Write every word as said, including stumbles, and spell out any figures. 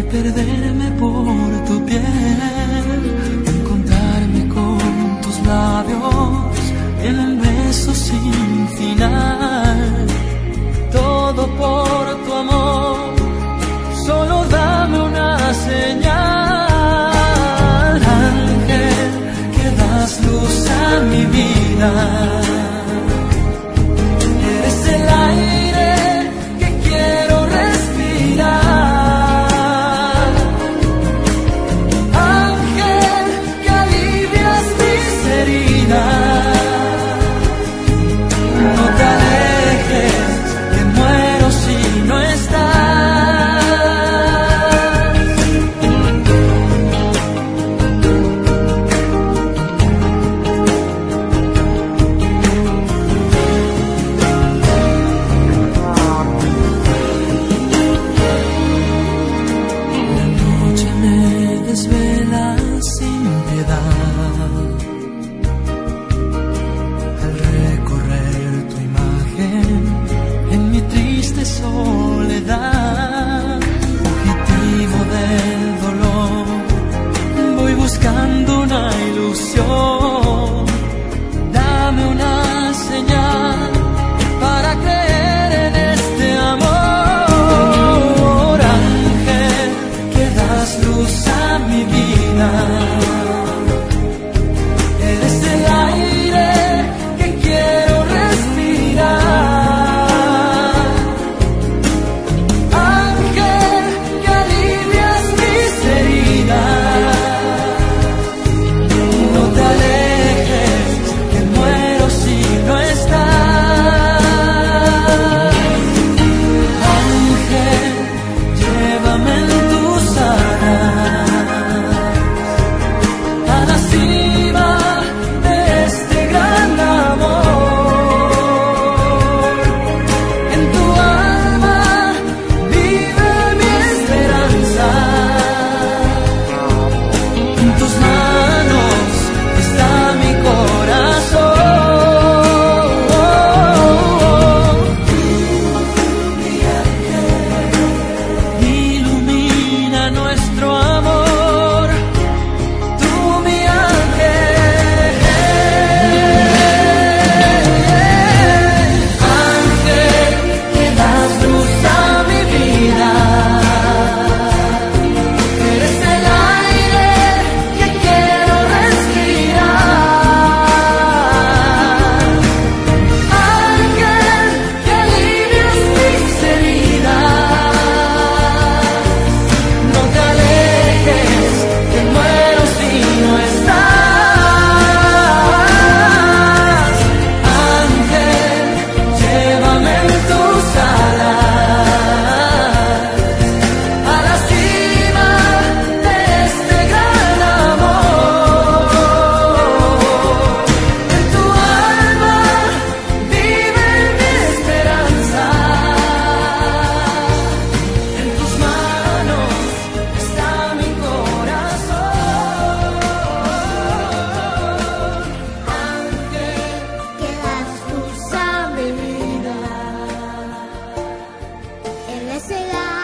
perderme por tu piel, encontrarme con tus labios en un beso sin final. Todo por tu amor, solo dame una señal. Ángel, que das luz a mi vida, eres el aire que quiero respirar. Ángel, que alivias mis heridas, no te alejes, que muero si no estás. Desvela sin piedad al recorrer tu imagen en mi triste soledad. Fugitivo del dolor, voy buscando una ilusión. Dame una señal para creer en este amor. Ángel, que das luz a mi vida, eres el aire que quiero respirar. Ángel, que alivias mis heridas, no te alejes, que muero si no estás. Ángel, llévame en tus alas a la cima de este gran amor. En tu alma vive mi esperanza, en tus manos está mi corazón. Mi ángel, ilumina nuestro amor. Tú, mi ángel, ángel, que das luz a mi vida, eres el aire que quiero respirar. Ángel, que alivias mis heridas, no te alejes, que muero si no estás. Ángel, llévame en tus alas a la cima de este gran amor. En tu alma vive mi esperanza, en tus manos está mi corazón. Ángel, que das luz a mi vida, él es el